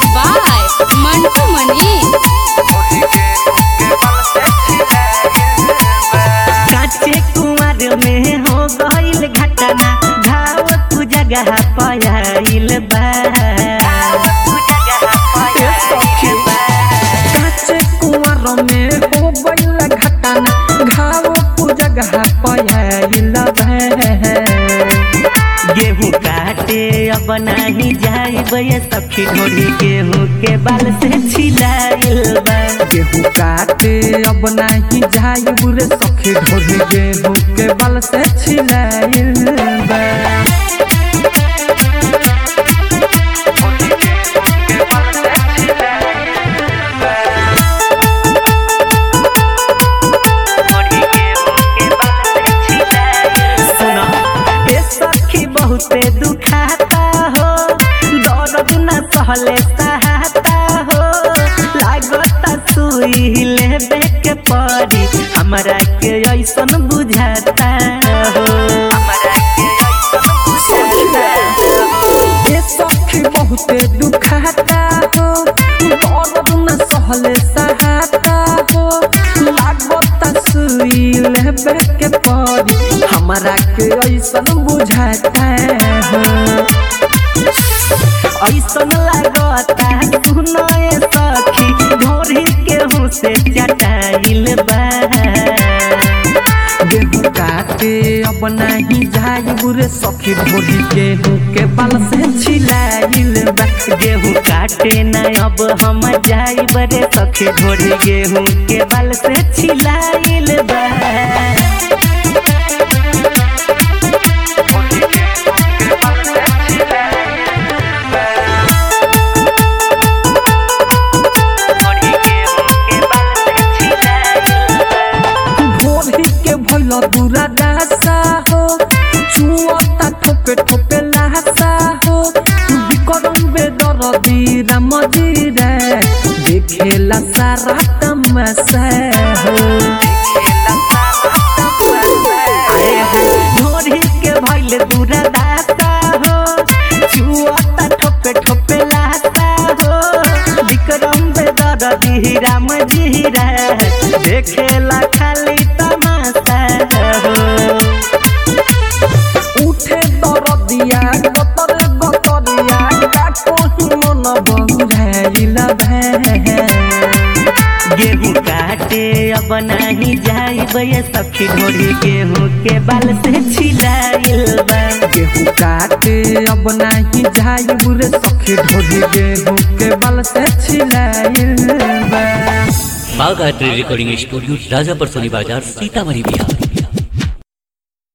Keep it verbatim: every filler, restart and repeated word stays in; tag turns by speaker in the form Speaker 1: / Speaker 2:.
Speaker 1: by Mantu Mani।
Speaker 2: काचे कुंवर में हो गइल घटना घाव तू जगह पायल बा।
Speaker 3: काचे कुंवर में हो गइल घटना घाव तू जगह पायल बा।
Speaker 2: गेहूं काटे अब नहीं जाइब ये सखी ढोरी गेहूं के बाल से छिलाइल बा।
Speaker 3: गेहूं काटे अब नहीं जाइब रे सखी ढोरी गेहूं के बाल से छिलाइल बा।
Speaker 2: बहुते दुखाता हो दर्द न सहले सहाता हो लागता सुई लेबे के पड़ी हमरा के ऐसन बुझाता हो। हमरा के ऐसन बुझाता
Speaker 3: ए सखी बहुते दुखाता हो दर्द न सहले सहाता हो लागता सुई लेबे के पड़ी हमरा के ऐसन बुझाता हो।
Speaker 2: ऐसन लागता सुनाए सखी ढोरी गेहूं से चटाइल बा।
Speaker 3: गेहूं काटे अब नहीं जाइब रे सखी ढोरी गेहूं के बाल से छिलाइल बा।
Speaker 2: गेहूं काटे न अब हम जाइब रे सखी ढोरी गेहूं के बाल से छिलाइल बा।
Speaker 3: दुरादासा हो चुअता ठोपे ठोपे लासा हो विक्रम बेदरदी राम जी रे देखेला सारा तमाशा हो।
Speaker 2: ढोरी के भइल दुरादासा हो चुअता ठोपे ठोपे लासा हो विक्रम बेदरदी राम जी रे देखेला खाली तमाशा हो।
Speaker 3: उठे दरदिया गतर गतरिया काको ही मन बंधाइल भे।
Speaker 2: गेहूं काटे अब नहीं जाइब ये सखी ढोरी गेहूं के बाल से छिलाइल बा।
Speaker 3: गेहूं काटे अब नहीं जाइब रे सखी ढोरी गेहूं के बाल से छिलाइल बा।
Speaker 4: बागायत्री रिकॉर्डिंग स्टूडियो राजापुर सोनी बाजार सीतामढ़ी बिहार।